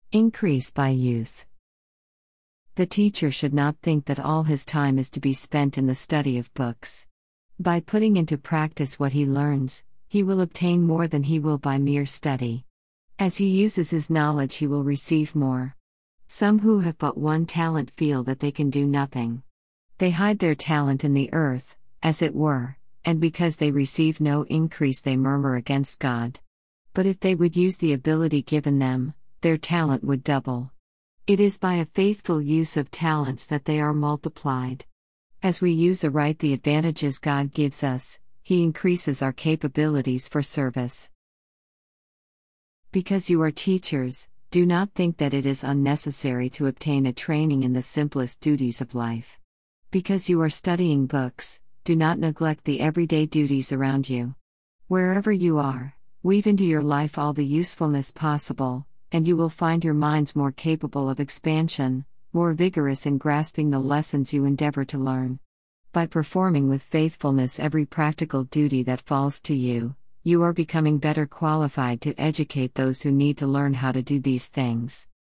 Increase by use. The teacher should not think that all his time is to be spent in the study of books. By putting into practice what he learns, he will obtain more than he will by mere study. As he uses his knowledge, he will receive more. Some who have but one talent feel that they can do nothing. They hide their talent in the earth, as it were, and because they receive no increase, they murmur against God. But if they would use the ability given them, their talent would double. It is by a faithful use of talents that they are multiplied. As we use aright the advantages God gives us, He increases our capabilities for service. Because you are teachers, do not think that it is unnecessary to obtain a training in the simplest duties of life. Because you are studying books, do not neglect the everyday duties around you. Wherever you are, weave into your life all the usefulness possible, and you will find your minds more capable of expansion, more vigorous in grasping the lessons you endeavor to learn. By performing with faithfulness every practical duty that falls to you, you are becoming better qualified to educate those who need to learn how to do these things.